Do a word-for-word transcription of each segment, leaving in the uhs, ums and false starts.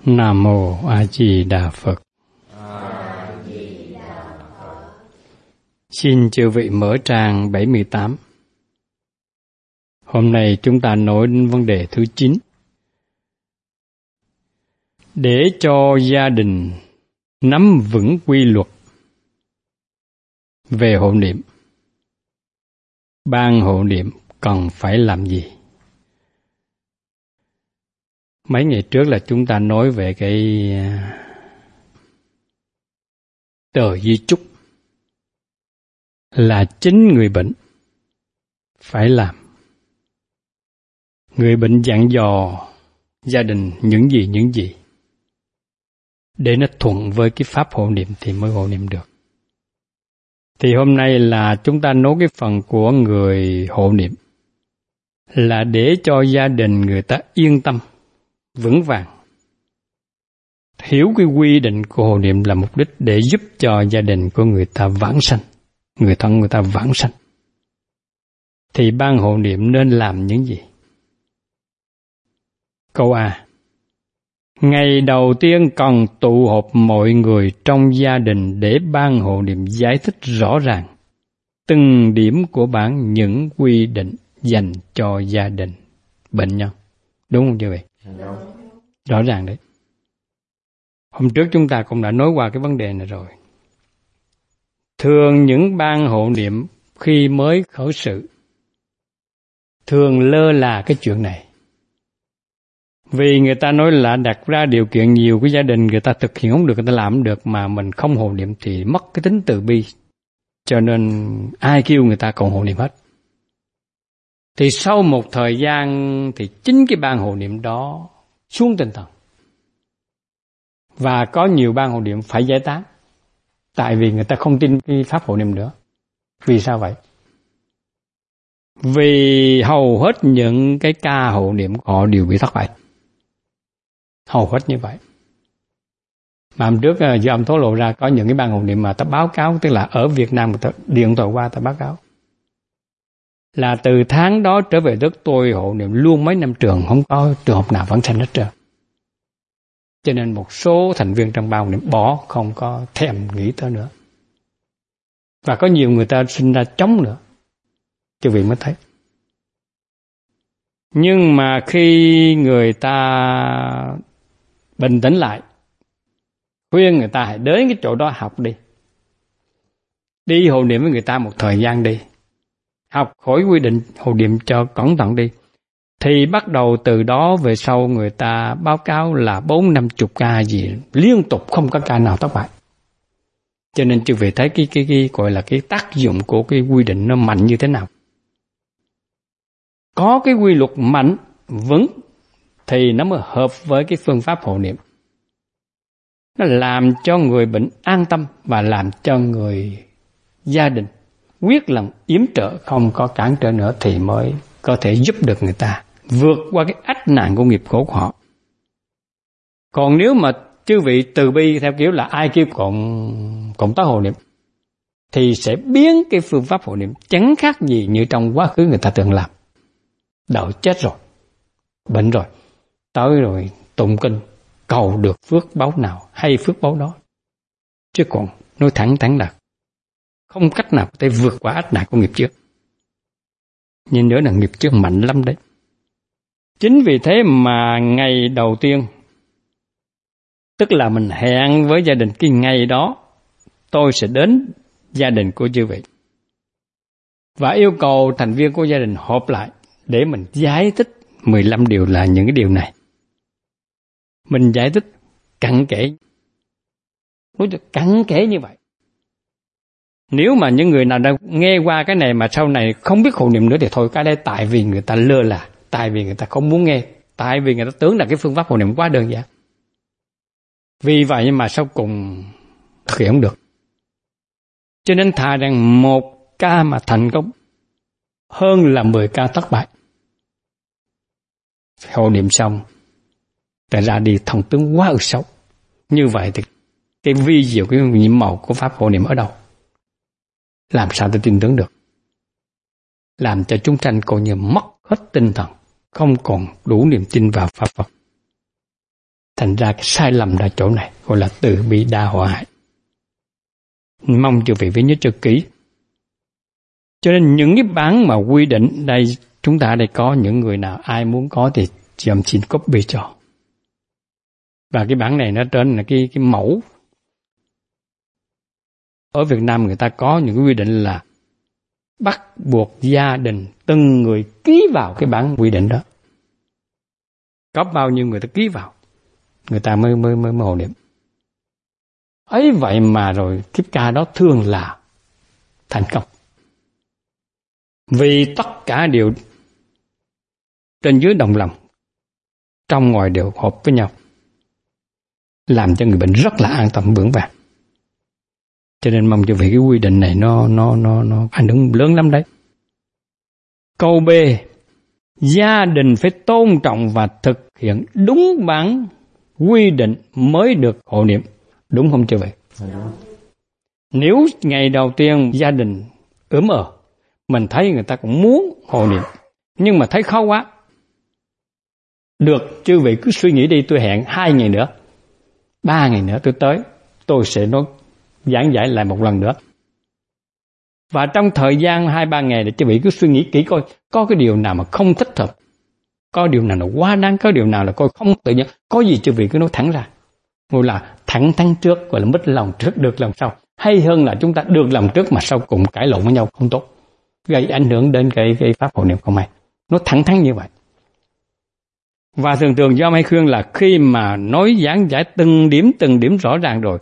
Nam Mô A Di Đà Phật. Xin chư vị mở trang bảy mươi tám. Hôm nay chúng ta nói đến vấn đề thứ chín. Để cho gia đình nắm vững quy luật về hộ niệm, ban hộ niệm cần phải làm gì? Mấy ngày trước là chúng ta nói về cái tờ di chúc là chính người bệnh phải làm. Người bệnh dặn dò gia đình những gì những gì để nó thuận với cái pháp hộ niệm thì mới hộ niệm được. Thì hôm nay là chúng ta nói cái phần của người hộ niệm là để cho gia đình người ta yên tâm, vững vàng. Hiểu cái quy định của hộ niệm là mục đích để giúp cho gia đình của người ta vãng sanh, người thân người ta vãng sanh. Thì ban hộ niệm nên làm những gì? Câu A. Ngày đầu tiên cần tụ họp mọi người trong gia đình để ban hộ niệm giải thích rõ ràng từng điểm của bản những quy định dành cho gia đình bệnh nhân. Đúng không như vậy? Đúng. Rõ ràng đấy. Hôm trước chúng ta cũng đã nói qua cái vấn đề này rồi. Thường những ban hộ niệm khi mới khởi sự thường lơ là cái chuyện này. Vì người ta nói là đặt ra điều kiện nhiều của gia đình người ta thực hiện không được, người ta làm không được mà mình không hộ niệm thì mất cái tính từ bi. Cho nên ai kêu người ta còn hộ niệm hết. Thì sau một thời gian thì chính cái ban hộ niệm đó xuống tinh thần. Và có nhiều ban hộ niệm phải giải tán. Tại vì người ta không tin cái pháp hộ niệm nữa. Vì sao vậy? Vì hầu hết những cái ca hộ niệm họ đều bị thất bại. Hầu hết như vậy. Mà hôm trước do ông thổ lộ ra có những cái ban hộ niệm mà ta báo cáo, tức là ở Việt Nam người ta điện thoại qua ta báo cáo. Là từ tháng đó trở về đất tôi hộ niệm luôn mấy năm trường, không có trường hợp nào vãng sanh hết trơn. Cho nên một số thành viên trong ban hộ niệm bỏ, không có thèm nghĩ tới nữa. Và có nhiều người ta sinh ra chống nữa. Chứ vì mới thấy. Nhưng mà khi người ta bình tĩnh lại, khuyên người ta hãy đến cái chỗ đó học đi. Đi hộ niệm với người ta một thời gian đi. Học hỏi quy định hộ niệm cho cẩn thận đi. Thì bắt đầu từ đó về sau người ta báo cáo là bốn năm chục ca gì liên tục không có ca nào thất bại. Cho nên chưa về thấy cái, cái, cái gọi là cái tác dụng của cái quy định nó mạnh như thế nào. Có cái quy luật mạnh, vững thì nó mới hợp với cái phương pháp hộ niệm. Nó làm cho người bệnh an tâm và làm cho người gia đình quyết lòng yểm trợ, không có cản trở nữa thì mới có thể giúp được người ta vượt qua cái ách nạn của nghiệp khổ của họ. Còn nếu mà chư vị từ bi theo kiểu là ai kêu cộng cộng tác hộ niệm thì sẽ biến cái phương pháp hộ niệm chẳng khác gì như trong quá khứ người ta từng làm. Đợi chết rồi, bệnh rồi, tới rồi tụng kinh cầu được phước báu nào hay phước báu đó. Chứ còn nói thẳng thắn là không cách nào có thể vượt qua ách nạn của nghiệp trước. Nhưng nhớ là nghiệp trước mạnh lắm đấy. Chính vì thế mà ngày đầu tiên, tức là mình hẹn với gia đình cái ngày đó, tôi sẽ đến gia đình của chư vị. Và yêu cầu thành viên của gia đình họp lại để mình giải thích mười lăm điều là những cái điều này. Mình giải thích cặn kẽ. Nói cho cặn kẽ như vậy. Nếu mà những người nào đã nghe qua cái này mà sau này không biết hộ niệm nữa thì thôi, cái đây tại vì người ta lơ là, tại vì người ta không muốn nghe, tại vì người ta tưởng là cái phương pháp hộ niệm quá đơn giản. Vì vậy mà sau cùng thực hiện không được. Cho nên thà rằng một ca mà thành công hơn là mười ca thất bại. Hộ niệm xong, tại ra đi thông tướng quá ư xấu. Như vậy thì cái vi diệu, cái nhiệm màu của pháp hộ niệm ở đâu? Làm sao tôi tin tưởng được? Làm cho chúng sanh coi như mất hết tinh thần, không còn đủ niềm tin vào pháp Phật. Thành ra cái sai lầm là chỗ này, gọi là từ bi đa hòa hại. Mong chư vị phải nhớ cho kỹ. Cho nên những cái bản mà quy định đây, chúng ta đây có những người nào ai muốn có thì dùm xin copy cho. Và cái bản này nó trên là cái cái mẫu. Ở Việt Nam người ta có những cái quy định là bắt buộc gia đình từng người ký vào cái bản quy định đó. Có bao nhiêu người ta ký vào, người ta mới mới mới, mới hộ niệm. Ấy vậy mà rồi kiếp ca đó thường là thành công. Vì tất cả đều trên dưới đồng lòng, trong ngoài đều hợp với nhau, làm cho người bệnh rất là an tâm vững vàng. Cho nên mong cho vị cái quy định này nó nó nó nó ảnh hưởng lớn lắm đấy. Câu B, gia đình phải tôn trọng và thực hiện đúng bản quy định mới được hộ niệm, đúng không chưa vậy? Nếu ngày đầu tiên gia đình ướm ờ, mình thấy người ta cũng muốn hộ niệm, nhưng mà thấy khó quá, được, chư vị cứ suy nghĩ đi, tôi hẹn hai ngày nữa, ba ngày nữa tôi tới, tôi sẽ nói giảng giải lại một lần nữa. Và trong thời gian hai ba ngày để chư vị cứ suy nghĩ kỹ coi có cái điều nào mà không thích hợp, có điều nào là quá đáng, có điều nào là coi không tự nhiên, có gì chư vị cứ nói thẳng ra. Gọi là thẳng thắn trước, gọi là mất lòng trước được lòng sau. Hay hơn là chúng ta được lòng trước mà sau cùng cãi lộn với nhau không tốt, gây ảnh hưởng đến cái, cái pháp hộ niệm không hay. Nó thẳng thắn như vậy. Và thường thường do Mai khuyên là khi mà nói giảng giải từng điểm từng điểm rõ ràng rồi,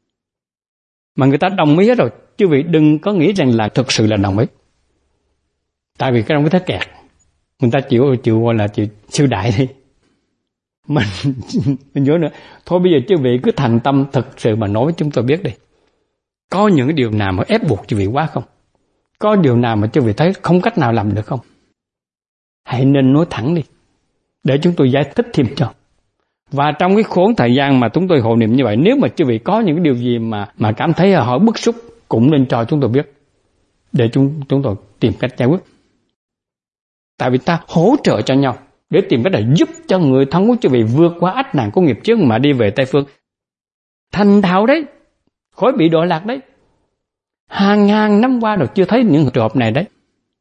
mà người ta đồng ý hết rồi, chứ vị đừng có nghĩ rằng là thực sự là đồng ý. Tại vì cái trong cái thế kẹt, người ta chịu chịu gọi là chịu siêu đại đi. Mình mình nhớ nữa. Thôi bây giờ chứ vị cứ thành tâm thực sự mà nói với chúng tôi biết đi. Có những cái điều nào mà ép buộc chứ vị quá không? Có điều nào mà chứ vị thấy không cách nào làm được không? Hãy nên nói thẳng đi, để chúng tôi giải thích thêm cho. Và trong cái khoảng thời gian mà chúng tôi hộ niệm như vậy, nếu mà chư vị có những điều gì mà mà cảm thấy họ bức xúc, cũng nên cho chúng tôi biết, để chúng chúng tôi tìm cách giải quyết. Tại vì ta hỗ trợ cho nhau để tìm cách để giúp cho người thân của chư vị vượt qua ách nạn của nghiệp trước mà đi về Tây Phương thành thạo đấy, khỏi bị đọa lạc đấy. Hàng ngàn năm qua rồi chưa thấy những trường hợp này đấy.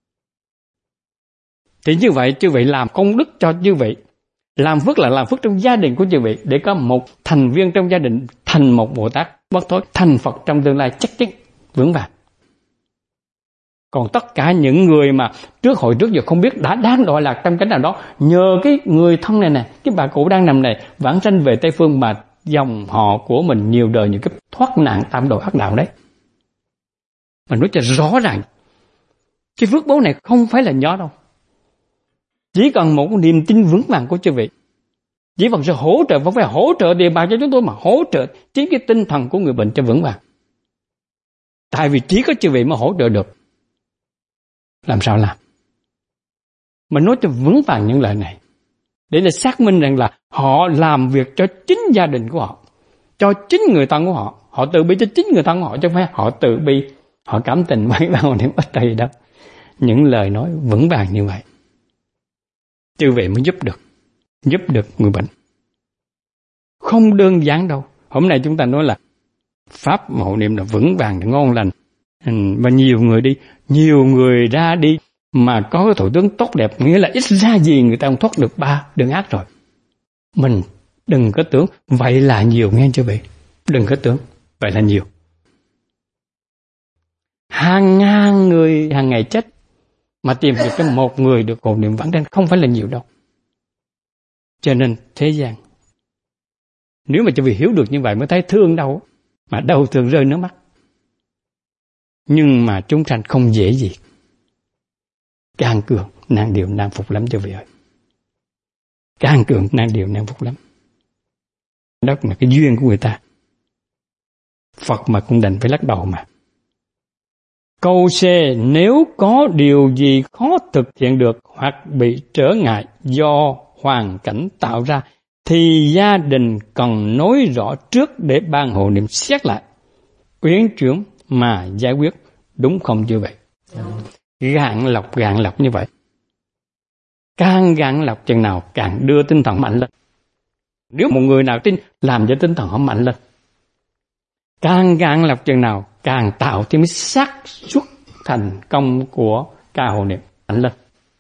Thì như vậy chư vị làm công đức cho chư vị, làm phước là làm phước trong gia đình của chư vị, để có một thành viên trong gia đình thành một Bồ Tát bất thối, thành Phật trong tương lai chắc chắn vững vàng. Còn tất cả những người mà trước hồi trước giờ không biết đã đáng đọa lạc trong cái nào đó, nhờ cái người thân này nè, cái bà cụ đang nằm này vãng sanh về Tây Phương mà dòng họ của mình nhiều đời những cái thoát nạn tam đồ ác đạo đấy. Mà nói cho rõ ràng, cái phước báu này không phải là nhỏ đâu. Chỉ cần một niềm tin vững vàng của chư vị, chỉ cần sự hỗ trợ, không phải hỗ trợ tiền bạc cho chúng tôi, mà hỗ trợ chính cái tinh thần của người bệnh cho vững vàng. Tại vì chỉ có chư vị mới hỗ trợ được. Làm sao làm? Mình nói cho vững vàng những lời này, để để xác minh rằng là họ làm việc cho chính gia đình của họ, cho chính người thân của họ, họ từ bi cho chính người thân của họ, chứ không phải họ từ bi, họ cảm tình mấy bao niệm ít đây đâu. Những lời nói vững vàng như vậy, chư vị mới giúp được, giúp được người bệnh. Không đơn giản đâu. Hôm nay chúng ta nói là pháp hộ niệm là vững vàng, là ngon lành. Và nhiều người đi, nhiều người ra đi mà có cái thủ tướng tốt đẹp, nghĩa là ít ra gì người ta không thoát được ba đường ác rồi. Mình đừng có tưởng vậy là nhiều nghe chư vị. Đừng có tưởng vậy là nhiều. Hàng ngàn người hàng ngày chết, mà tìm được cái một người được hộ niệm vãng sanh không phải là nhiều đâu. Cho nên thế gian, nếu mà chư vị hiểu được như vậy mới thấy thương đâu, mà đâu thường rơi nước mắt. Nhưng mà chúng sanh không dễ gì. Càng cường nan điều nan phục lắm chư vị ơi. Càng cường nan điều nan phục lắm. Đó là cái duyên của người ta. Phật mà cũng đành phải lắc đầu mà. Câu C, nếu có điều gì khó thực hiện được hoặc bị trở ngại do hoàn cảnh tạo ra, thì gia đình cần nói rõ trước để ban hộ niệm xét lại, uyển chuyển mà giải quyết, đúng không như vậy? Gạn lọc gạn lọc như vậy. Càng gạn lọc chừng nào càng đưa tinh thần mạnh lên. Nếu một người nào tin, làm cho tinh thần họ mạnh lên. Càng càng lập chừng nào, càng tạo thêm xác suất thành công của ca hộ niệm mạnh lên.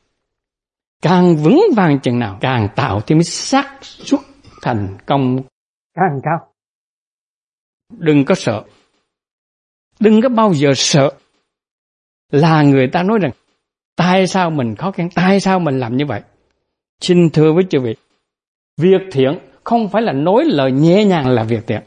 Càng vững vàng chừng nào, càng tạo thêm xác suất thành công càng cao. Đừng có sợ. Đừng có bao giờ sợ. Là người ta nói rằng, tại sao mình khó khăn, tại sao mình làm như vậy? Xin thưa với chư vị, việc thiện không phải là nói lời nhẹ nhàng là việc thiện.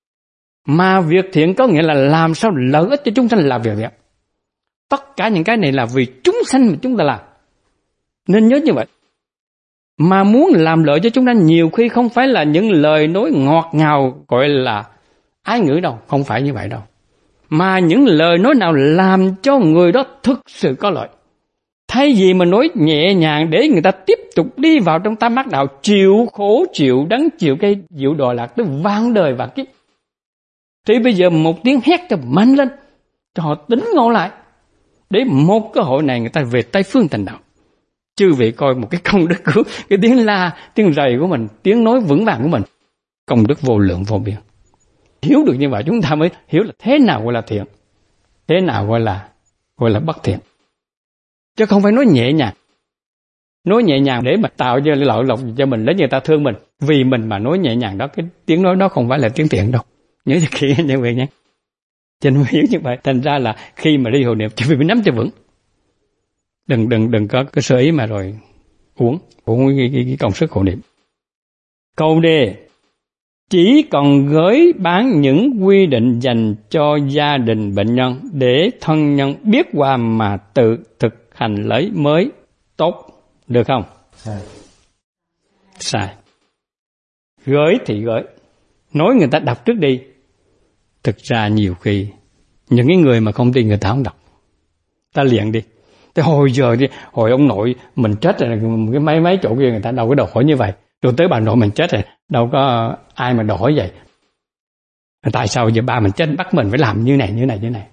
Mà việc thiện có nghĩa là làm sao lợi ích cho chúng sanh là việc thiện. Tất cả những cái này là vì chúng sanh mà chúng ta làm. Nên nhớ như vậy. Mà muốn làm lợi cho chúng ta nhiều khi không phải là những lời nói ngọt ngào gọi là ái ngữ đâu. Không phải như vậy đâu. Mà những lời nói nào làm cho người đó thực sự có lợi. Thay vì mà nói nhẹ nhàng để người ta tiếp tục đi vào trong tam ác đạo, chịu khổ, chịu đắng, chịu cái diệu đọa lạc tới vạn đời vạn kiếp. Thì bây giờ một tiếng hét cho mạnh lên, cho họ tính ngộ lại. Để một cơ hội này người ta về Tây Phương thành đạo. Chư vị coi một cái công đức của cái tiếng la, tiếng rầy của mình, tiếng nói vững vàng của mình. Công đức vô lượng vô biên. Hiểu được như vậy chúng ta mới hiểu là thế nào gọi là thiện, thế nào gọi là gọi là bất thiện. Chứ không phải nói nhẹ nhàng. Nói nhẹ nhàng để mà tạo cho lợi lộc cho mình, để người ta thương mình. Vì mình mà nói nhẹ nhàng đó, cái tiếng nói đó không phải là tiếng thiện đâu. Nhớ cho kỹ như vậy nhé. Cho nên hiểu như vậy. Thành ra là khi mà đi hộ niệm, chỉ vì nắm cho vững. Đừng đừng đừng có cái sơ ý mà rồi uống, uống cái, cái, cái công sức hộ niệm. Câu D. Chỉ còn gửi bán những quy định dành cho gia đình bệnh nhân để thân nhân biết qua mà tự thực hành lấy mới tốt. Được không? Sai. Sai. Gửi thì gửi. Nói người ta đọc trước đi. Thực ra nhiều khi những cái người mà không tin người ta không đọc. Ta liền đi. Thế hồi giờ đi, hồi ông nội mình chết rồi, cái mấy mấy chỗ kia người ta đâu có đòi hỏi như vậy. Rồi tới bà nội mình chết rồi, đâu có ai mà đòi hỏi vậy. Tại sao giờ ba mình chết bắt mình phải làm như này, như này, như này.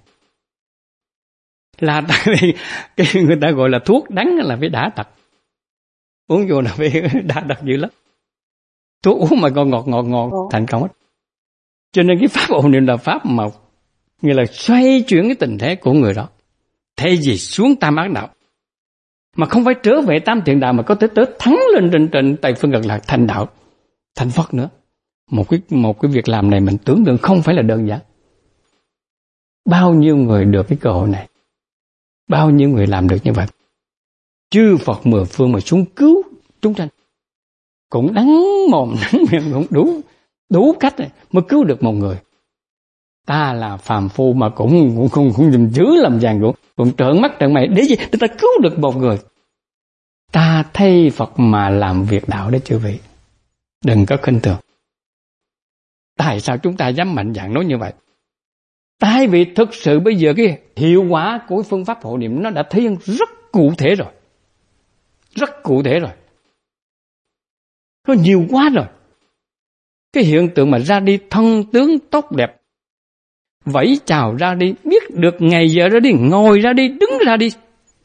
Là tại vì cái người ta gọi là thuốc đắng là phải đã tật. Uống vô là phải đã tật dữ lắm. Thuốc uống mà còn ngọt ngọt ngọt thành công hết. Cho nên cái pháp hộ niệm là pháp mà nghĩa là xoay chuyển cái tình thế của người đó. Thay vì xuống tam ác đạo, mà không phải trở về tam thiện đạo, mà có thể tới thắng lên trên trên Tây Phương Cực Lạc thành đạo, thành Phật nữa. Một cái một cái việc làm này mình tưởng tượng không phải là đơn giản. Bao nhiêu người được cái cơ hội này, bao nhiêu người làm được như vậy. Chư Phật mười phương mà xuống cứu chúng sanh, cũng đắng mồm đắng miệng, cũng đủ đủ cách này mới cứu được một người. Ta là phàm phu mà cũng cũng không cũng dùng chữ làm vàng cũng cũng trợn mắt trợn mày để gì để ta cứu được một người. Ta thay Phật mà làm việc đạo đấy chư vị. Đừng có khinh thường. Tại sao chúng ta dám mạnh dạn nói như vậy? Tại vì thực sự bây giờ cái hiệu quả của phương pháp hộ niệm nó đã thể hiện rất cụ thể rồi. Rất cụ thể rồi. Nó nhiều quá rồi. Cái hiện tượng mà ra đi thân tướng tốt đẹp, vẫy chào ra đi, biết được ngày giờ ra đi, ngồi ra đi, đứng ra đi.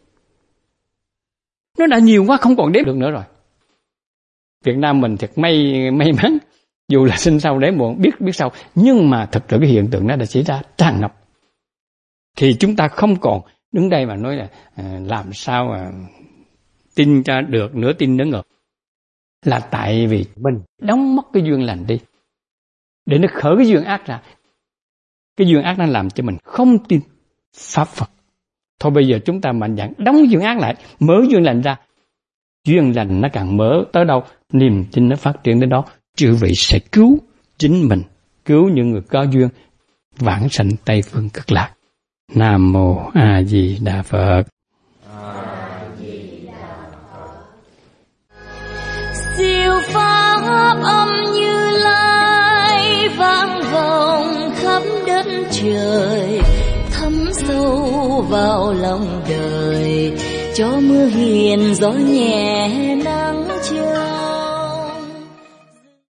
Nó đã nhiều quá không còn đếm được nữa rồi. Việt Nam mình thật may may mắn, dù là sinh sau để muộn biết biết sau, nhưng mà thực sự cái hiện tượng đó đã xảy ra tràn ngập. Thì chúng ta không còn đứng đây mà nói là à, làm sao mà tin cho được, nửa tin nửa ngược. Là tại vì mình đóng mất cái duyên lành đi, để nó khởi cái duyên ác ra. Cái duyên ác nó làm cho mình không tin Pháp Phật. Thôi bây giờ chúng ta mạnh dạn đóng duyên ác lại, mở duyên lành ra. Duyên lành nó càng mở tới đâu, niềm tin nó phát triển đến đó. Chư vị sẽ cứu chính mình, cứu những người có duyên, vãng sanh Tây Phương Cực Lạc. Nam Mô A Di Đà Phật. Siêu pháp âm Như Lai vang vọng khắp đất trời, thấm sâu vào lòng đời, cho mưa hiền gió nhẹ nắng